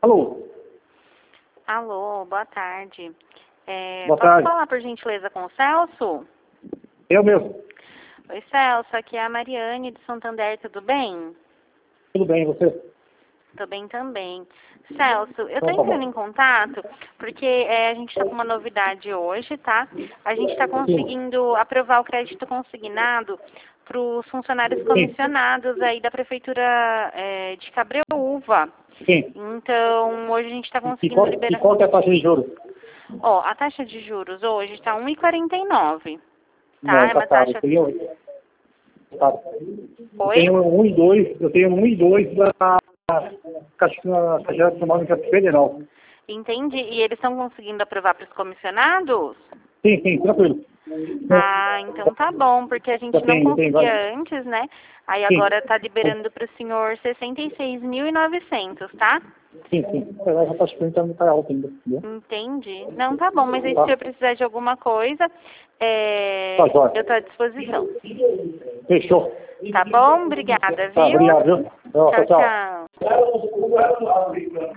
Alô? Alô, boa tarde. Boa Posso tarde. falar, por gentileza, com o Celso? Eu mesmo. Oi, Celso, aqui é a Mariane de Santander, tudo bem? Tudo bem, e você? Tô bem também. Celso, eu tô Então tá entrando bom. em contato porque a gente tá com uma novidade hoje, tá? A gente tá conseguindo aprovar o crédito consignado para os funcionários comissionados aí da Prefeitura de Cabreúva. Sim. Então, hoje a gente está E conseguindo qual, liberar... que é a taxa de juros? Ó, a taxa de juros hoje está 1,49, tá? Não, É tá uma caro. taxa... Eu Oi? tenho 1 e 2, eu tenho 1 e 2 da Caixa Econômica Federal. Entendi. E eles estão conseguindo aprovar para os comissionados? Sim, tranquilo. Ah, então tá bom, porque a gente não Eu tenho vários. conseguia antes, né? Aí Sim, agora tá liberando para o senhor 66.900, tá? sim. A taxa de juros tá alta ainda, entendeu? Entendi. Não, tá bom, mas aí se o Tá? senhor precisar de alguma coisa, Tá, jóia. eu tô à disposição. Fechou. Tá bom? Obrigada, Tá, viu? obrigado, viu? Tchau, Tchau, tchau. tchau.